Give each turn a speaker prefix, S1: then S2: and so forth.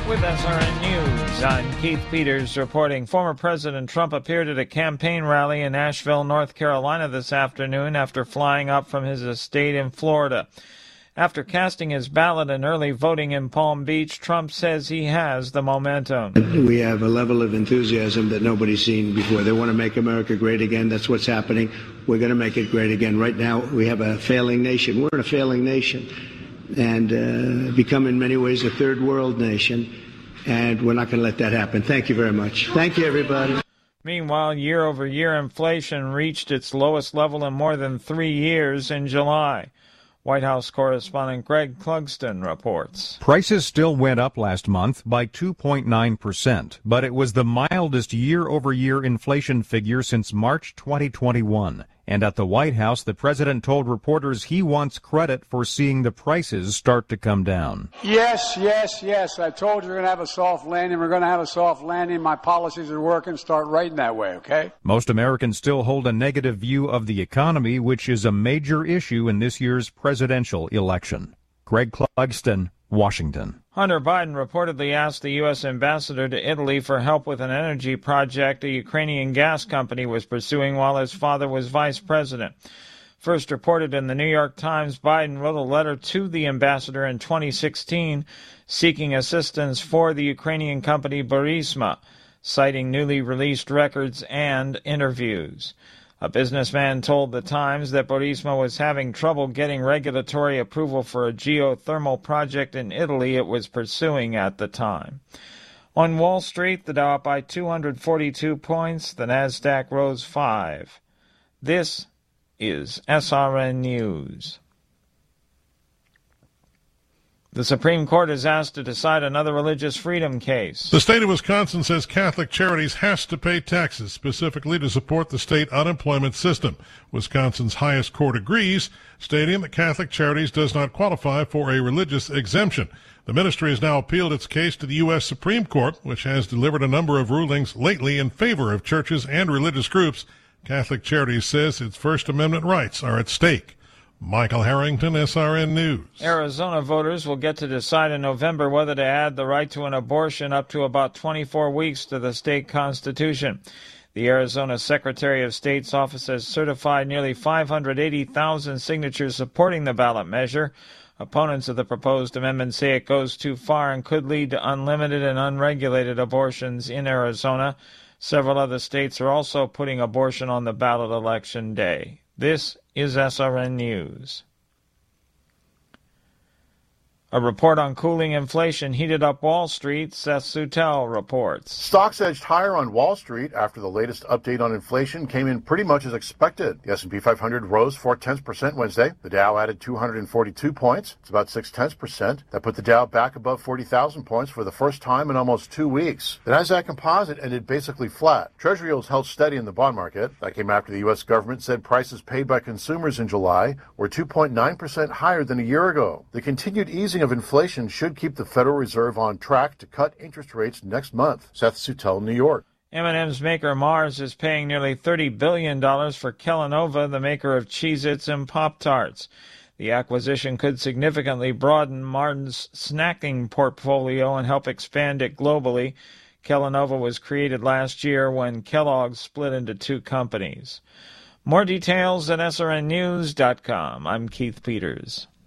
S1: With SRN News, I'm Keith Peters reporting. Former President Trump appeared at a campaign rally in Asheville, North Carolina this afternoon after flying up from his estate in Florida. After casting his ballot and early voting in Palm Beach, Trump says he has the momentum.
S2: We have a level of enthusiasm that nobody's seen before. They want to make America great again. That's what's happening. We're going to make it great again. Right now, we have a failing nation. We're in a failing nation and become in many ways a third world nation. And we're not going to let that happen. Thank you very much. Thank you, everybody.
S1: Meanwhile, year-over-year inflation reached its lowest level in more than 3 years in July. White House correspondent Greg Clugston reports.
S3: Prices still went up last month by 2.9%, but it was the mildest year-over-year inflation figure since March 2021. And at the White House, the president told reporters he wants credit for seeing the prices start to come down.
S4: Yes. I told you we're going to have a soft landing. We're going to have a soft landing. My policies are working. Start writing that way, okay?
S3: Most Americans still hold a negative view of the economy, which is a major issue in this year's presidential election. Greg Clugston, Washington.
S1: Hunter Biden reportedly asked the U.S. ambassador to Italy for help with an energy project a Ukrainian gas company was pursuing while his father was vice president. First reported in the New York Times, Biden wrote a letter to the ambassador in 2016 seeking assistance for the Ukrainian company Burisma, citing newly released records and interviews. A businessman told the Times that Burisma was having trouble getting regulatory approval for a geothermal project in Italy it was pursuing at the time. On Wall Street, the Dow up by 242 points, the Nasdaq rose 5. This is SRN News. The Supreme Court is asked to decide another religious freedom case.
S5: The state of Wisconsin says Catholic Charities has to pay taxes, specifically to support the state unemployment system. Wisconsin's highest court agrees, stating that Catholic Charities does not qualify for a religious exemption. The ministry has now appealed its case to the U.S. Supreme Court, which has delivered a number of rulings lately in favor of churches and religious groups. Catholic Charities says its First Amendment rights are at stake. Michael Harrington, SRN News.
S1: Arizona voters will get to decide in November whether to add the right to an abortion up to about 24 weeks to the state constitution. The Arizona Secretary of State's office has certified nearly 580,000 signatures supporting the ballot measure. Opponents of the proposed amendment say it goes too far and could lead to unlimited and unregulated abortions in Arizona. Several other states are also putting abortion on the ballot election day. This is SRN News. A report on cooling inflation heated up Wall Street. Seth Sutel reports.
S6: Stocks edged higher on Wall Street after the latest update on inflation came in pretty much as expected. The S&P 500 rose 0.4% Wednesday. The Dow added 242 points. It's about 0.6%. That put the Dow back above 40,000 points for the first time in almost 2 weeks. The Nasdaq Composite ended basically flat. Treasury yields held steady in the bond market. That came after the U.S. government said prices paid by consumers in July were 2.9% higher than a year ago. The continued easing of inflation should keep the Federal Reserve on track to cut interest rates next month. Seth Sutel, New York.
S1: M&M's maker Mars is paying nearly $30 billion for Kellanova, the maker of Cheez-Its and Pop-Tarts. The acquisition could significantly broaden Martin's snacking portfolio and help expand it globally. Kellanova was created last year when Kellogg's split into two companies. More details at srnnews.com. I'm Keith Peters.